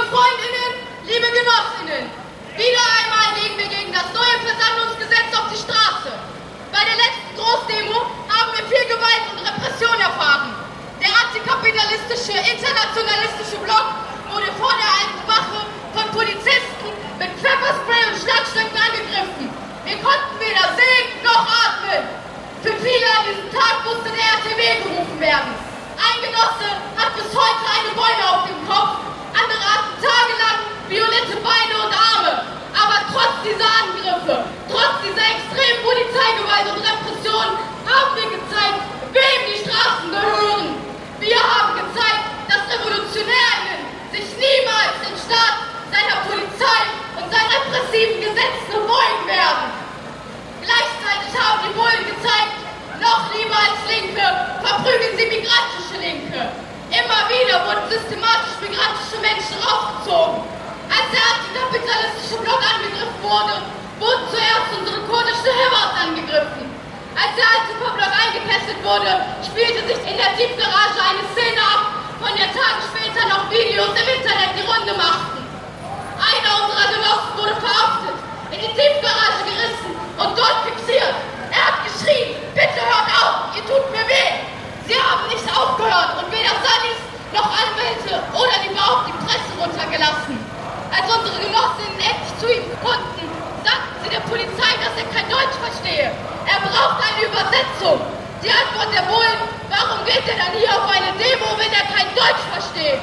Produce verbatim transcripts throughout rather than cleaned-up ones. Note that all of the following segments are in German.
Freundinnen, liebe Genossinnen, wieder einmal gehen wir gegen das neue Versammlungsgesetz auf die Straße. Bei der letzten Großdemo haben wir viel Gewalt und Repression erfahren. Der antikapitalistische, internationalistische Block wurde vor der alten Wache von Polizisten mit Pfefferspray und Schlagstöcken angegriffen. Wir konnten weder sehen noch atmen. Für viele an diesem Tag musste der R T W gerufen werden. Ein Genosse hat bis heute eine Beule auf dem Kopf, andere hatten tagelang violette Beine und Arme. Aber trotz dieser Angriffe, trotz dieser extremen Polizeigewalt und Repression haben wir gezeigt, wem die Straßen gehören. Wir haben gezeigt, dass RevolutionärInnen sich niemals dem Staat, seiner Polizei und seinen repressiven Gesetzen beugen werden. Gleichzeitig haben die Bullen gezeigt, noch lieber als Linke verprügeln sie migrantische Linke. Immer wieder wurden systematisch migrantische Menschen rausgezogen. Als der antikapitalistische Block angegriffen wurde, wurden zuerst unsere kurdischen Himmas angegriffen. Als der Antifa-Block eingekesselt wurde, spielte sich in der Tiefgarage eine Szene ab, von der Tage später noch Videos im Internet die Runde machten. Einer unserer Genossen wurde verhaftet, in die Tiefgarage gerissen und dort fixiert. Er hat geschrien, bitte hört auf, ihr tut mir weh. Sie haben nicht aufgehört und weder Sunnis noch Anwälte oder die beauftragte Presse runtergelassen. Als unsere Genossinnen endlich zu ihm konnten, sagten sie der Polizei, dass er kein Deutsch verstehe. Er braucht eine Übersetzung. Die Antwort der Bullen, warum geht er dann hier auf eine Demo, wenn er kein Deutsch versteht?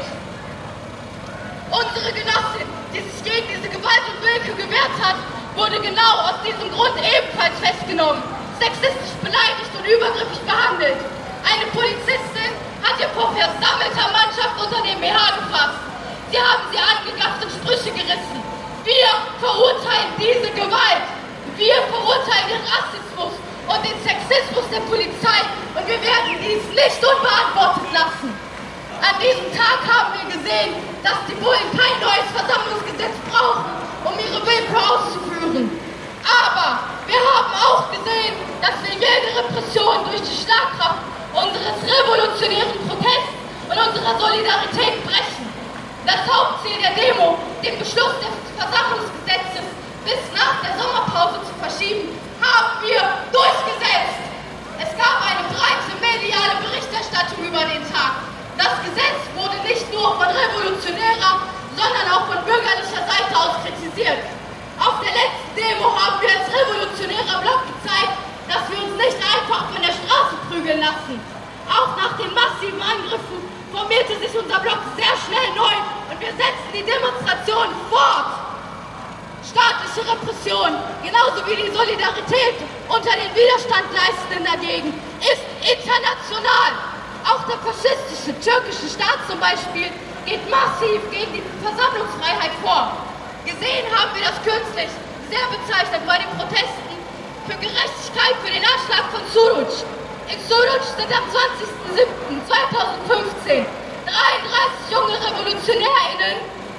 Unsere Genossin, die sich gegen diese Gewalt und Willkür gewehrt hat, wurde genau aus diesem Grund ebenfalls festgenommen, sexistisch beleidigt und übergriffig behandelt. Eine Polizistin hat ihr vor versammelter Mannschaft unter den B H gefasst. Sie haben sie angegafft und Sprüche gerissen. Wir verurteilen diese Gewalt. Wir verurteilen den Rassismus und den Sexismus der Polizei und wir werden dies nicht unbeantwortet lassen. An diesem Tag haben wir gesehen, dass die Bullen kein neues Versammlungsgesetz brauchen, um ihre Willkür auszuführen. Aber wir haben auch gesehen, dass wir jede Repression durch die Schlagkraft unseres revolutionären Protests und unserer Solidarität brechen. Das Hauptziel der Demo, den Beschluss des Versammlungsgesetzes bis nach der Sommerpause zu verschieben, haben wir durchgesetzt. Es gab eine breite mediale Berichterstattung über den Tag. Das Gesetz wurde nicht nur von revolutionärer, sondern auch von bürgerlicher Seite aus kritisiert. Auf der letzten Demo haben wir als revolutionärer Block gezeigt, dass wir uns nicht einfach von der Straße prügeln lassen. Auch nach den massiven Angriffen formierte sich unser Block sehr schnell neu und wir setzten die Demonstration fort. Staatliche Repression, genauso wie die Solidarität unter den Widerstandleistenden dagegen, ist international. Auch der faschistische türkische Staat zum Beispiel geht massiv gegen die Versammlungsfreiheit vor. Gesehen haben wir das kürzlich, sehr bezeichnet bei den Protesten für Gerechtigkeit für den Anschlag von Suruç. In Suruç sind am zwanzigsten siebten zweitausendfünfzehn dreiunddreißig junge RevolutionärInnen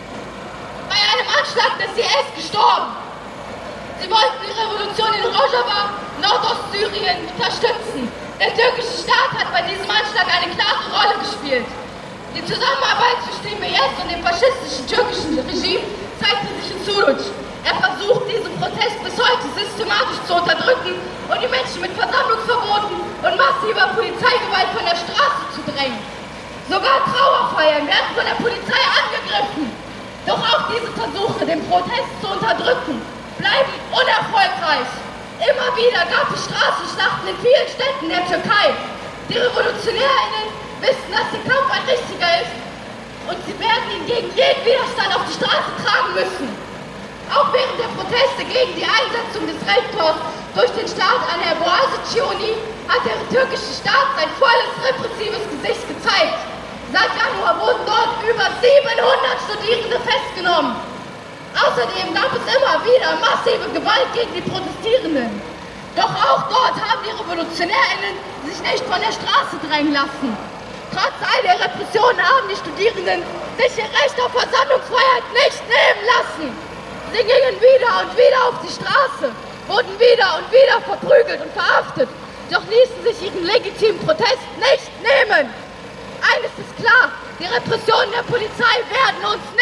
bei einem Anschlag des I S gestorben. Sie wollten die Revolution in Rojava, Nordostsyrien, unterstützen. Der türkische Staat hat bei diesem Anschlag eine klare Rolle gespielt. Die Zusammenarbeit zwischen dem I S und dem faschistischen türkischen Regime zeigte sich in Suruç. Er versucht, diesen Protest bis heute systematisch zu unterdrücken und die Menschen mit Versammlungsverboten und massiver Polizeigewalt von der Straße zu drängen. Sogar Trauerfeiern werden von der Polizei angegriffen. Doch auch diese Versuche, den Protest zu unterdrücken, bleiben unerfolgreich. Immer wieder gab es Straßenschlachten in vielen Städten der Türkei. Die RevolutionärInnen wissen, dass der Kampf ein richtiger ist und sie werden ihn gegen jeden Widerstand auf die Straße tragen müssen. Auch während der Proteste gegen die Einsetzung des Rektors durch den Staat an Herr Boğaziçi hat der türkische Staat sein volles repressives Gesicht gezeigt. Seit Januar wurden dort über siebenhundert Studierende festgenommen. Außerdem gab es immer wieder massive Gewalt gegen die Protestierenden. Doch auch dort haben die RevolutionärInnen sich nicht von der Straße drängen lassen. Trotz all der Repressionen haben die Studierenden sich ihr Recht auf Versammlungsfreiheit nicht nehmen lassen. Sie gingen wieder und wieder auf die Straße, wurden wieder und wieder verprügelt und verhaftet, doch ließen sich ihren legitimen Protest nicht nehmen. Eines ist klar, die Repressionen der Polizei werden uns nicht auf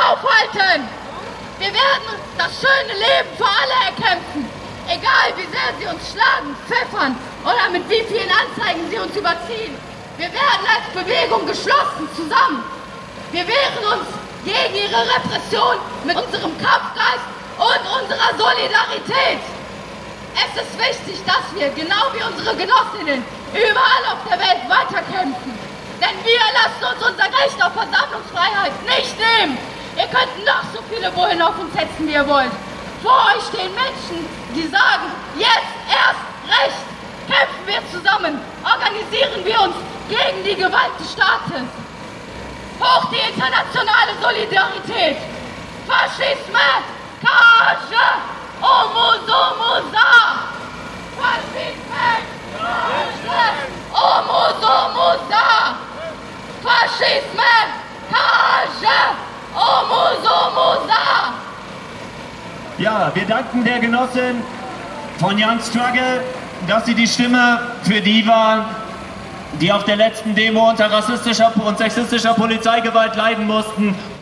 aufhalten. Wir werden uns das schöne Leben für alle erkämpfen. Egal wie sehr sie uns schlagen, pfeffern oder mit wie vielen Anzeigen sie uns überziehen. Wir werden als Bewegung geschlossen zusammen. Wir wehren uns gegen ihre Repression mit unserem Kampfgeist und unserer Solidarität. Es ist wichtig, dass wir, genau wie unsere Genossinnen, überall auf der Welt weiterkämpfen. Denn wir lassen uns unser Recht auf Versammlungsfreiheit nicht nehmen. Ihr könnt noch so viele Bullen auf uns setzen, wie ihr wollt. Vor euch stehen Menschen, die sagen, jetzt erst recht. Kämpfen wir zusammen, organisieren wir uns gegen die Gewalt des Staates. Hoch die internationale Solidarität. Faschisme, Kage, Omusomusa. Faschisme, Kage, Omusomusa. Faschisme, Kage, Omusomusa. Ja, wir danken der Genossin von Young Struggle, dass sie die Stimme für die war, die auf der letzten Demo unter rassistischer und sexistischer Polizeigewalt leiden mussten